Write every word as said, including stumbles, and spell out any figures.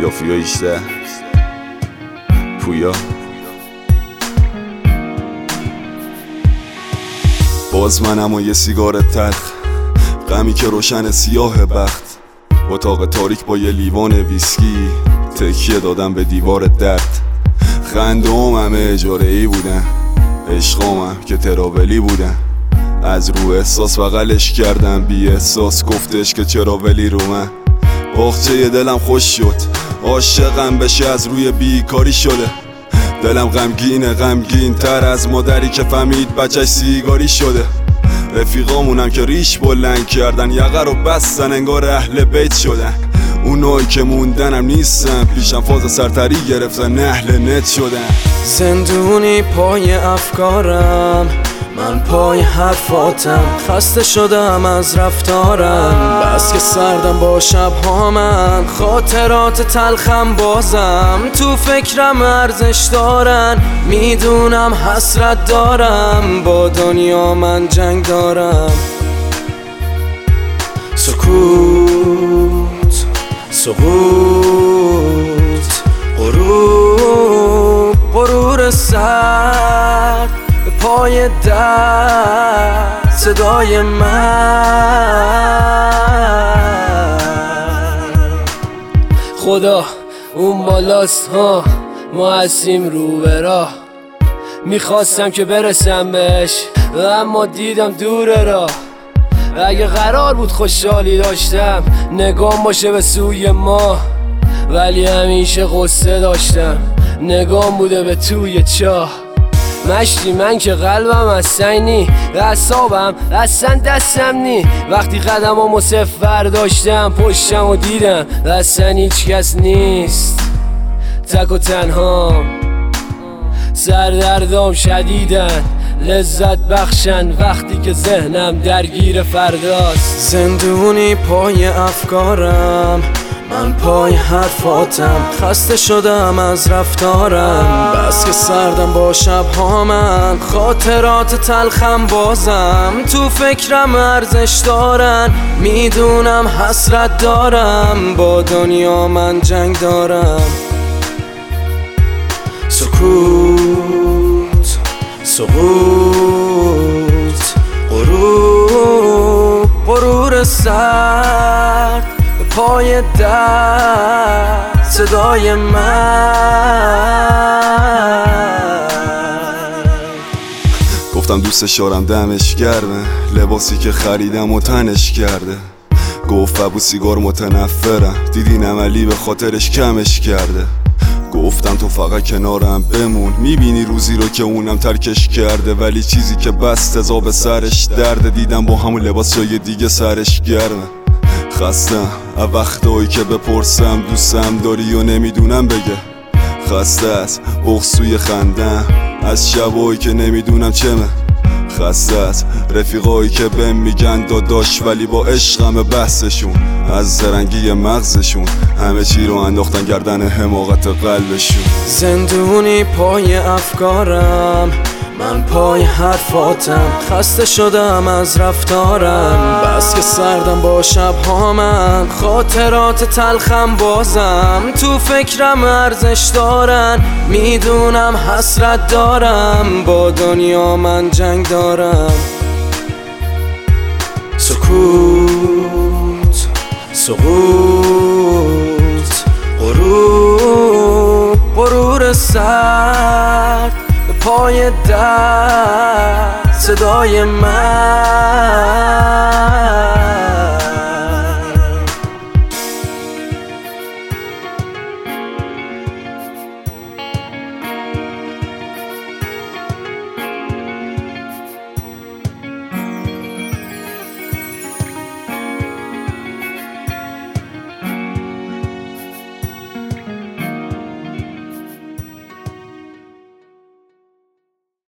یا فویا ایشته پویا. باز منم و یه سیگار تلخ، غمی که روشن سیاه بخت، اتاق تاریک با یه لیوان ویسکی، تکیه دادم به دیوار درد. خنده‌ام همه اجاره ای بودن، عشقامم که تراولی بودن. از رو احساس بغلش کردم، بی احساس گفتش که چرا ولی رو من. باغچه دلم خوش شد، عاشقم بشه از روی بیکاری شده. دلم غمگینه، غمگین تر از مادری که فهمید بچهش سیگاری شده. رفیقامونم که ریش بلند کردن، یقه رو بستن انگار اهل بیت شدن. اونایی که موندنم نیستن، پیشم فاز سرتری گرفتن، اهل نت شدن. زندونی پای افکارم، من پای حرفاتم، خسته شدم از رفتارم. بس که سردم با شبها من، خاطرات تلخم بازم تو فکرم ارزش دارن. میدونم حسرت دارم، با دنیا من جنگ دارم. سکوت، سقوط، غروب، غرور سر به پای در، صدای من. خدا اون بالاست ها، ما هستیم رو به راه. میخواستم که برسم بهش اما دیدم دوره راه. اگه قرار بود خوشحالی داشتم، نگام باشه به سوی ما، ولی همیشه قصه داشتم، نگام بوده به توی چاه. مشتی من که قلبم از سنی، اعصابم اصلا دستم نی. وقتی قدمامو صفر داشتم، پشتم و دیدم اصلا هیچ کس نیست. تک و تنهام، سردردام شدیدن، لذت بخشن وقتی که ذهنم درگیر فرداست. زندونی پای افکارم، من پای حرفاتم، خسته شدم از رفتارم. بس که سردم با شبها من، خاطرات تلخم بازم تو فکرم ارزش دارن. میدونم حسرت دارم، با دنیا من جنگ دارم. سکوت، سقوط، غروب، غرور سرد به پای در، صدای من. گفتم دوستش دارم دمش گرمه، لباسی که خریدم و تنش کرده. گفت ابو سیگار متنفرم، دیدین عملی به خاطرش کمش کرده. گفتم تو فقط کنارم بمون، میبینی روزی رو که اونم ترکش کرده. ولی چیزی که بست عذاب سرش درده، دیدم با همون لباس جای دیگه سرش گرمه. خستم از وقتایی که بپرسم دوستم داری و نمیدونم بگه. خسته از بغضوی خندم، از شبایی که نمیدونم چمه. خسته از رفیقایی که بهم میگن داداش، ولی با عشقم بحثشون، از زرنگی مغزشون، همه چی رو انداختن گردن حماقت قلبشون. زندونی پای افکارم، من پای حرفاتم، خسته شدم از رفتارم. بس که سردم با شبها من، خاطرات تلخم بازم تو فکرم ارزش دارن. میدونم حسرت دارم، با دنیا من جنگ دارم. سکوت، سقوط، غروب، غرور سرد به پای در، صدای من.